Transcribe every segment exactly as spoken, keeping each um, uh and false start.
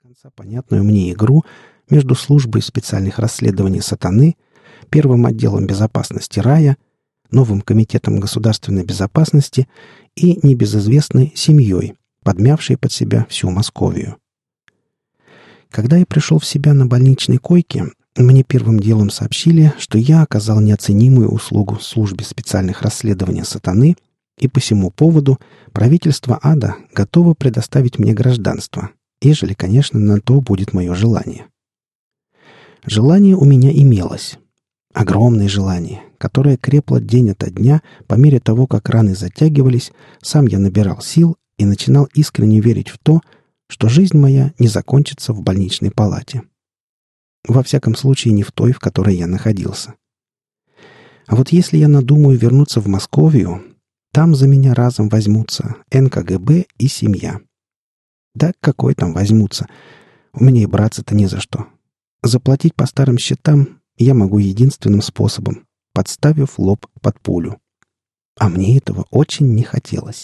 конца понятную мне игру между службой специальных расследований сатаны, первым отделом безопасности рая, новым комитетом государственной безопасности и небезызвестной семьей, подмявшей под себя всю Московию. Когда я пришел в себя на больничной койке, мне первым делом сообщили, что я оказал неоценимую услугу службе специальных расследований сатаны, и по сему поводу правительство ада готово предоставить мне гражданство, ежели, конечно, на то будет мое желание. Желание у меня имелось. Огромное желание, которое крепло день ото дня по мере того, как раны затягивались, сам я набирал сил и начинал искренне верить в то, что жизнь моя не закончится в больничной палате. Во всяком случае, не в той, в которой я находился. А вот если я надумаю вернуться в Московию, там за меня разом возьмутся эн ка гэ бэ и семья. Да какой там возьмутся? У меня и браться-то не за что. Заплатить по старым счетам я могу единственным способом, подставив лоб под пулю. А мне этого очень не хотелось.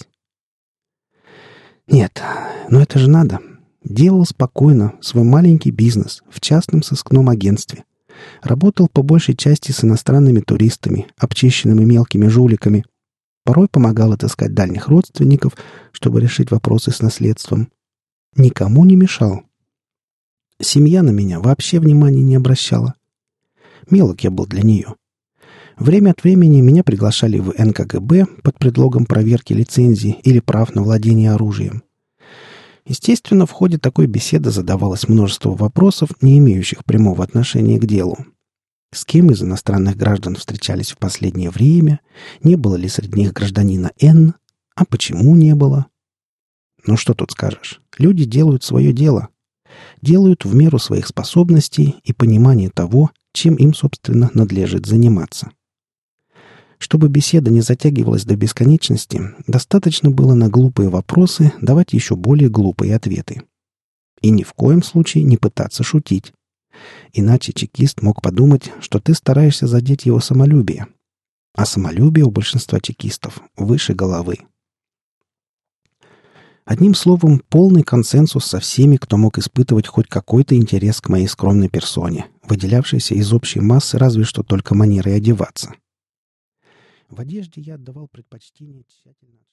Нет, но это же надо. Делал спокойно свой маленький бизнес в частном сыскном агентстве. Работал по большей части с иностранными туристами, обчищенными мелкими жуликами. Порой помогал отыскать дальних родственников, чтобы решить вопросы с наследством. Никому не мешал. Семья на меня вообще внимания не обращала. Мелок я был для нее. Время от времени меня приглашали в эн ка гэ бэ под предлогом проверки лицензий или прав на владение оружием. Естественно, в ходе такой беседы задавалось множество вопросов, не имеющих прямого отношения к делу. С кем из иностранных граждан встречались в последнее время? Не было ли среди них гражданина Н? А почему не было? Ну что тут скажешь? Люди делают свое дело. Делают в меру своих способностей и понимания того, чем им, собственно, надлежит заниматься. Чтобы беседа не затягивалась до бесконечности, достаточно было на глупые вопросы давать еще более глупые ответы. И ни в коем случае не пытаться шутить. Иначе чекист мог подумать, что ты стараешься задеть его самолюбие. А самолюбие у большинства чекистов выше головы. Одним словом, полный консенсус со всеми, кто мог испытывать хоть какой-то интерес к моей скромной персоне, выделявшейся из общей массы разве что только манерой одеваться. В одежде я отдавал предпочтение тщательно